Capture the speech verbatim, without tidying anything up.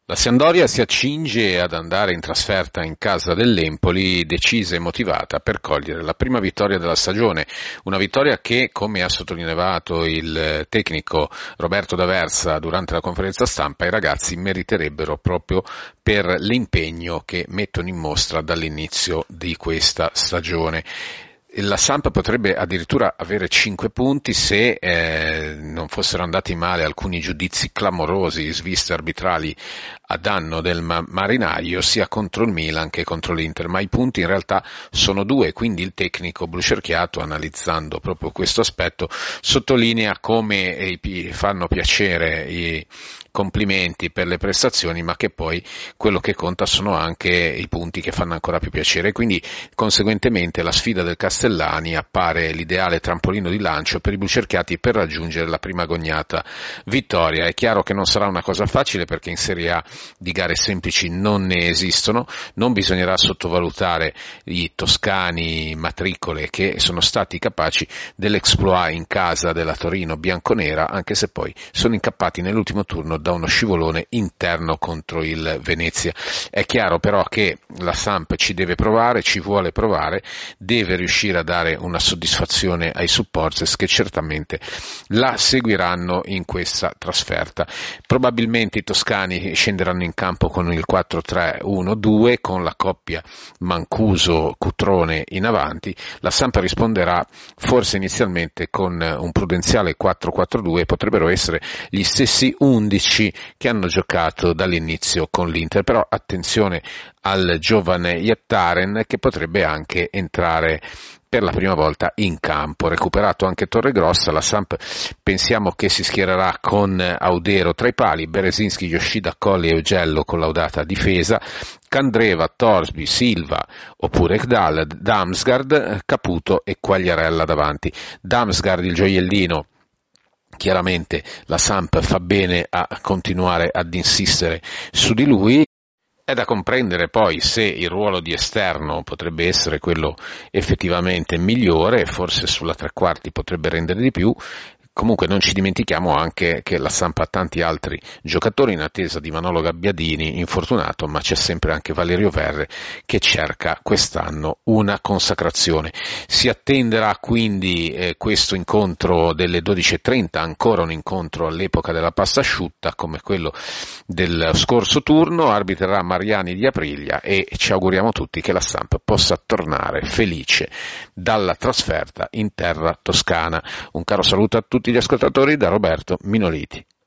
La Sampdoria si accinge ad andare in trasferta in casa dell'Empoli, decisa e motivata per cogliere la prima vittoria della stagione, una vittoria che, come ha sottolineato il tecnico Roberto D'Aversa durante la conferenza stampa, i ragazzi meriterebbero proprio per l'impegno che mettono in mostra dall'inizio di questa stagione. La Samp potrebbe addirittura avere cinque punti se eh, non fossero andati male alcuni giudizi clamorosi, sviste arbitrali a danno del ma- marinaio sia contro il Milan che contro l'Inter, ma i punti in realtà sono due, quindi il tecnico blucerchiato, analizzando proprio questo aspetto, sottolinea come eh, fanno piacere i complimenti per le prestazioni, ma che poi quello che conta sono anche i punti che fanno ancora più piacere, quindi conseguentemente la sfida del Castellani appare l'ideale trampolino di lancio per i blucerchiati per raggiungere la prima agognata vittoria. È chiaro che non sarà una cosa facile, perché in Serie A di gare semplici non ne esistono, non bisognerà sottovalutare i toscani matricole che sono stati capaci dell'exploit in casa della Torino bianconera, anche se poi sono incappati nell'ultimo turno da uno scivolone interno contro il Venezia. È chiaro però che la Samp ci deve provare, ci vuole provare, deve riuscire a dare una soddisfazione ai supporters che certamente la seguiranno in questa trasferta. Probabilmente i toscani scenderanno in campo con il quattro tre uno due, con la coppia Mancuso-Cutrone in avanti. La Samp risponderà forse inizialmente con un prudenziale quattro quattro due, potrebbero essere gli stessi undici che hanno giocato dall'inizio con l'Inter, però attenzione al giovane Yattaren che potrebbe anche entrare per la prima volta in campo. Recuperato anche Torregrossa, la Samp pensiamo che si schiererà con Audero tra i pali, Berezinski, Yoshida, Colli e Augello collaudata difesa, Candreva, Torsby, Silva oppure Gdal, Damsgaard, Caputo e Quagliarella davanti. Damsgaard, il gioiellino. Chiaramente la Samp fa bene a continuare ad insistere su di lui. È da comprendere poi se il ruolo di esterno potrebbe essere quello effettivamente migliore, forse sulla tre quarti potrebbe rendere di più. Comunque non ci dimentichiamo anche che la Samp ha tanti altri giocatori in attesa di Manolo Gabbiadini, infortunato, ma c'è sempre anche Valerio Verre che cerca quest'anno una consacrazione. Si attenderà quindi eh, questo incontro delle dodici e trenta, ancora un incontro all'epoca della pasta asciutta come quello del scorso turno, arbitrerà Mariani di Aprilia e ci auguriamo tutti che la Samp possa tornare felice dalla trasferta in terra toscana. Un caro saluto a tutti gli ascoltatori da Roberto Minoliti.